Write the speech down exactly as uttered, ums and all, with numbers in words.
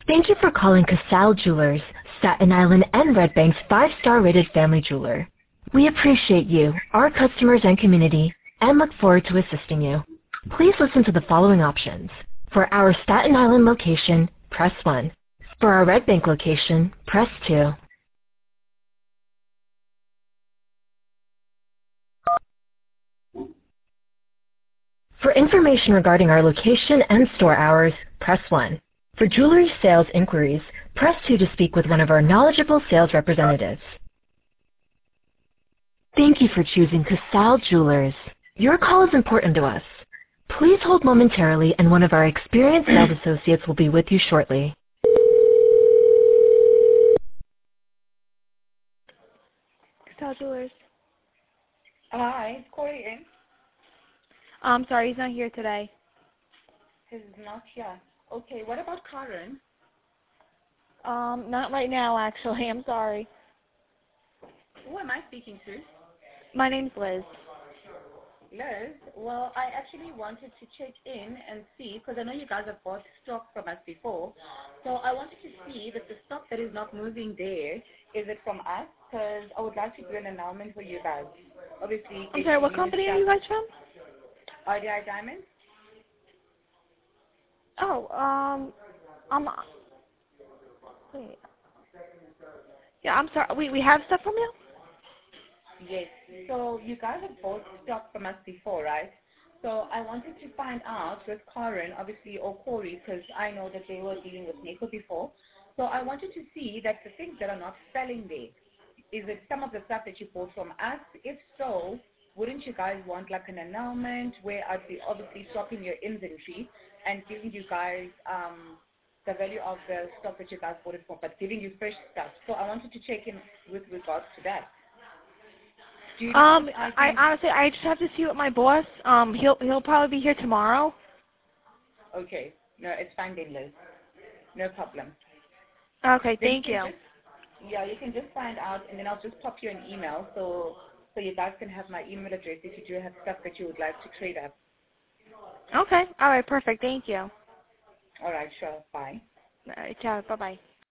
Thank you for calling Casal Jewelers, Staten Island and Red Bank's five-star rated family jeweler. We appreciate you, our customers and community, and look forward to assisting you. Please listen to the following options. For our Staten Island location, press one. For our Red Bank location, press two. For information regarding our location and store hours, press one. For jewelry sales inquiries, press two to speak with one of our knowledgeable sales representatives. Thank you for choosing Casal Jewelers. Your call is important to us. Please hold momentarily and one of our experienced sales associates will be with you shortly. Casal Jewelers. Hi, it's Corey in. I'm sorry, he's not here today. He's not here. Okay, what about Karen? Um, not right now, actually. I'm sorry. Who am I speaking to? My name's Liz. Liz, well, I actually wanted to check in and see, because I know you guys have bought stock from us before, so I wanted to see that the stock that is not moving there, is it from us? Because I would like to do an announcement for you guys. Obviously, I'm sorry, what company are you guys from? R D I Diamonds. Oh, um, I'm, wait. Yeah, I'm sorry. We, we have stuff from you? Yes. So you guys have bought stock from us before, right? So I wanted to find out with Karen, obviously, or Corey, because I know that they were dealing with Nico before. So I wanted to see that the things that are not selling there, is it some of the stuff that you bought from us? If so, wouldn't you guys want like an annulment where I'd be obviously stopping your inventory and giving you guys um, the value of the stock that you guys bought it for, but giving you fresh stuff? So I wanted to check in with regards to that. Do you Um, I, I honestly, I just have to see what my boss. Um, he'll he'll probably be here tomorrow. Okay. No, it's fine then, Liz. No problem. Okay, Then thank you. you. Just, yeah, you can just find out, and then I'll just pop you an email so so you guys can have my email address if you do have stuff that you would like to trade up. Okay. All right. Perfect. Thank you. All right. Sure. Bye. All right. Ciao. Bye bye.